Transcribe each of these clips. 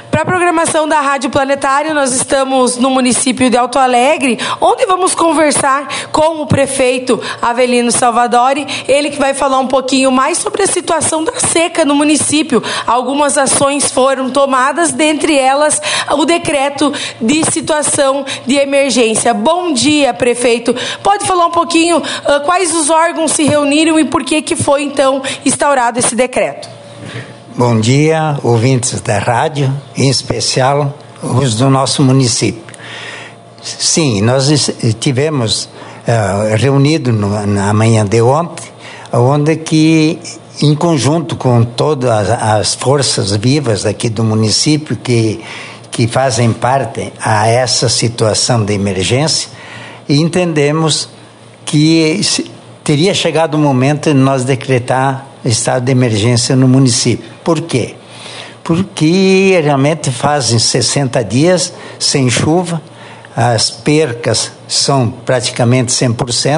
Para a programação da Rádio Planetário, nós estamos no município de Alto Alegre, onde vamos conversar com o prefeito Avelino Salvadori, ele que vai falar um pouquinho mais sobre a situação da seca no município. Algumas ações foram tomadas, dentre elas o decreto de situação de emergência. Bom dia, prefeito. Pode falar um pouquinho quais os órgãos se reuniram e por que foi então instaurado esse decreto? Bom dia, ouvintes da rádio, em especial os do nosso município. Sim, nós estivemos reunidos na manhã de ontem, onde que, em conjunto com todas as forças vivas aqui do município que fazem parte a essa situação de emergência, entendemos que teria chegado o momento de nós decretar estado de emergência no município. Por quê? Porque realmente fazem 60 dias sem chuva, as percas são praticamente 100%,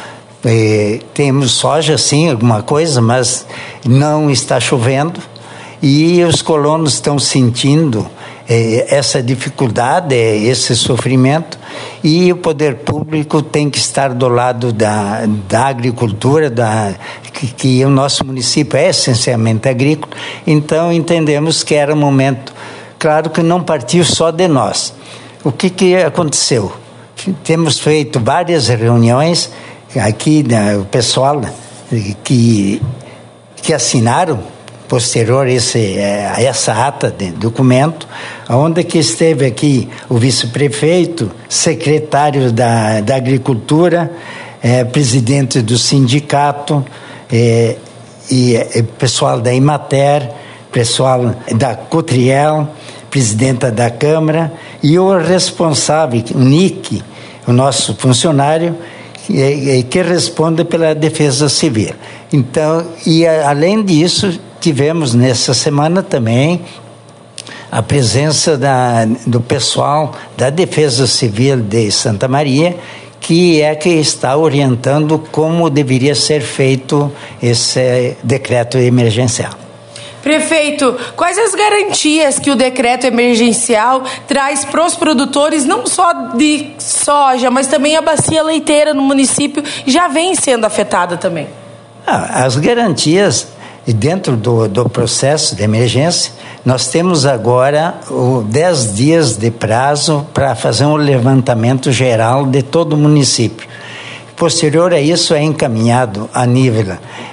temos soja sim, alguma coisa, mas não está chovendo e os colonos estão sentindo essa dificuldade, esse sofrimento, e o poder público tem que estar do lado da agricultura, que o nosso município é essencialmente agrícola. Então entendemos que era momento. Claro que não partiu só de nós. O que aconteceu? Temos feito várias reuniões aqui, o pessoal que assinaram posterior a essa ata de documento, onde que esteve aqui o vice-prefeito, secretário da Agricultura, presidente do sindicato, e pessoal da Imater, pessoal da Cotriel, presidenta da Câmara, e o responsável, o NIC, o nosso funcionário, que responde pela Defesa Civil. Então, e além disso, tivemos nessa semana também a presença do pessoal da Defesa Civil de Santa Maria, que está orientando como deveria ser feito esse decreto emergencial. Prefeito, quais as garantias que o decreto emergencial traz para os produtores, não só de soja, mas também a bacia leiteira no município já vem sendo afetada também? As garantias, dentro do processo de emergência, nós temos agora 10 dias de prazo para fazer um levantamento geral de todo o município. Posterior a isso, é encaminhado a nível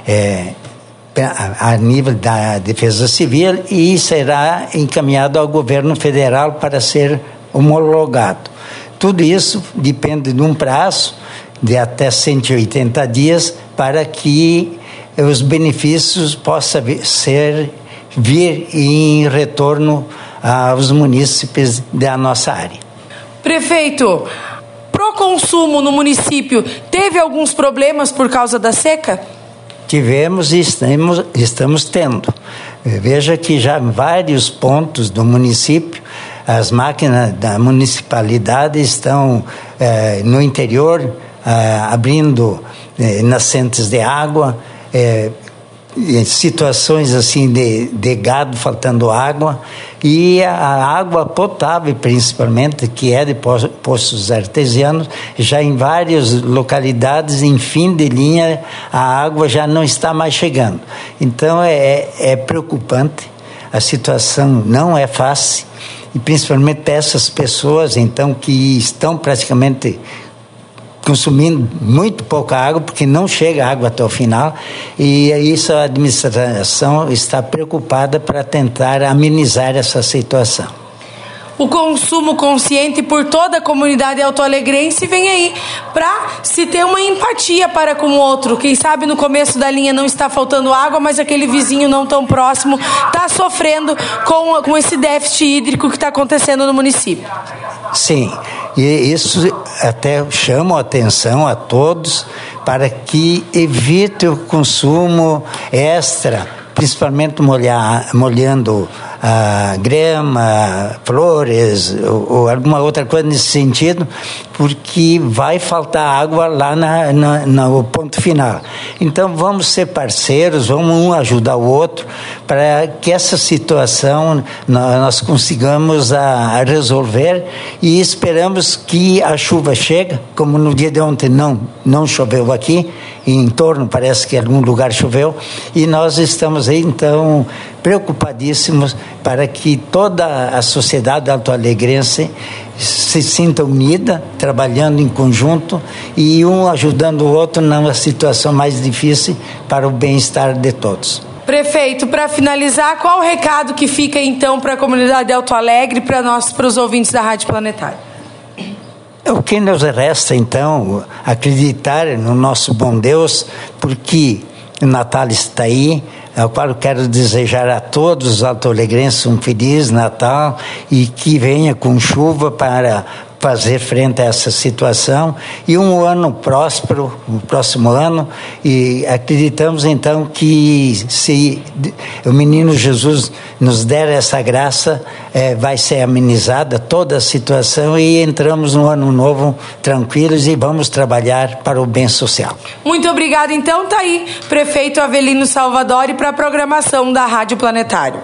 da Defesa Civil e será encaminhado ao governo federal para ser homologado. Tudo isso depende de um prazo de até 180 dias para que os benefícios possam vir em retorno aos munícipes da nossa área. Prefeito, pro consumo no município, teve alguns problemas por causa da seca? Tivemos e estamos tendo. Veja que já em vários pontos do município, as máquinas da municipalidade estão no interior, abrindo nascentes de água, situações assim de gado faltando água, e a água potável principalmente, que é de poços artesianos, já em várias localidades em fim de linha a água já não está mais chegando. Então é preocupante, a situação não é fácil, e principalmente para essas pessoas então que estão praticamente consumindo muito pouca água, porque não chega água até o final, e isso a administração está preocupada para tentar amenizar essa situação. O consumo consciente por toda a comunidade alto-alegrense vem aí para se ter uma empatia para com o outro. Quem sabe no começo da linha não está faltando água, mas aquele vizinho não tão próximo está sofrendo com esse déficit hídrico que está acontecendo no município. Sim, e isso até chama a atenção a todos para que evite o consumo extra, principalmente molhando grama, flores ou alguma outra coisa nesse sentido, porque vai faltar água lá no ponto final. Então vamos ser parceiros, vamos um ajudar o outro para que essa situação nós consigamos a resolver, e esperamos que a chuva chegue, como no dia de ontem não choveu aqui, e em torno parece que em algum lugar choveu, e nós estamos aí então preocupadíssimos para que toda a sociedade alto-alegrense se sinta unida, trabalhando em conjunto e um ajudando o outro numa situação mais difícil para o bem-estar de todos. Prefeito, para finalizar, qual o recado que fica então para a comunidade de Alto Alegre, para os ouvintes da Rádio Planetário? O que nos resta então acreditar no nosso bom Deus, porque o Natal está aí, ao qual eu quero desejar a todos os alto-alegrenses um feliz Natal e que venha com chuva para fazer frente a essa situação e um ano próspero, o próximo ano, e acreditamos então que se o menino Jesus nos der essa graça, vai ser amenizada toda a situação e entramos no ano novo tranquilos e vamos trabalhar para o bem social. Muito obrigada. Então tá aí, prefeito Avelino Salvadori, para a programação da Rádio Planetário.